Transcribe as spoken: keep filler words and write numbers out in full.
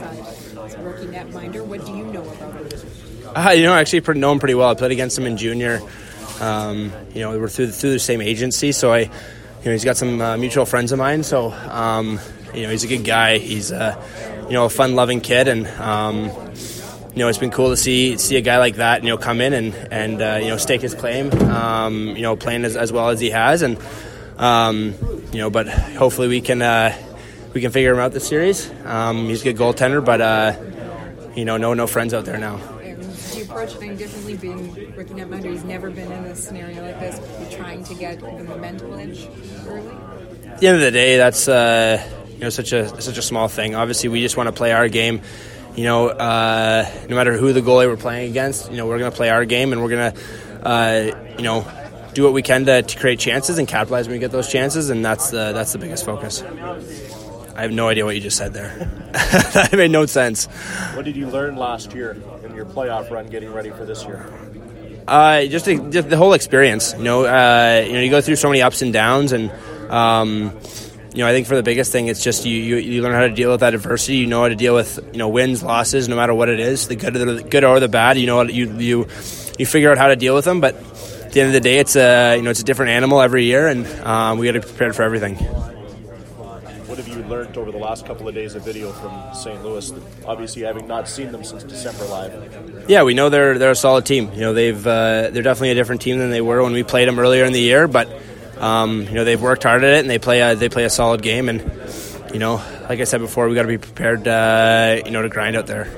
side. He's a rookie netminder. What do you know about him? Uh, you know, I actually know him pretty well. I played against him in junior. Um, you know, we were through through the same agency, so I, you know, he's got some uh, mutual friends of mine. So, um, you know, he's a good guy. He's, uh, you know, a fun-loving kid, and um, you know, it's been cool to see see a guy like that, you know, come in and and uh, you know, stake his claim. Um, you know, playing as, as well as he has, and um, you know, but hopefully we can uh, we can figure him out this series. Um, he's a good goaltender, but uh, you know, no no friends out there now. Do you approach it any differently, being rookie netminder? He's never been in a scenario like this. You're trying to get the mental edge early. At the end of the day, that's uh, you know such a such a small thing. Obviously, we just want to play our game. You know, uh, no matter who the goalie we're playing against, you know, we're going to play our game, and we're going to, uh, you know, do what we can to, to create chances and capitalize when we get those chances, and that's the that's the biggest focus. I have no idea what you just said there. That made no sense. What did you learn last year in your playoff run, getting ready for this year? Uh, just, the, just the whole experience. You know, uh, you know, you go through so many ups and downs, and um, you know, I think for the biggest thing, it's just you, you you learn how to deal with that adversity. You know how to deal with, you know, wins, losses, no matter what it is, the good or the good or the bad. You know, how to, you you you figure out how to deal with them. But at the end of the day, it's a you know it's a different animal every year, and um, we got to be prepared for everything. What have you learned over the last couple of days of video from Saint Louis? Obviously, having not seen them since December live. Yeah, we know they're they're a solid team. You know, they've uh, they're definitely a different team than they were when we played them earlier in the year. But um, you know, they've worked hard at it, and they play a, they play a solid game. And you know, like I said before, we got to be prepared, uh, you know, to grind out there.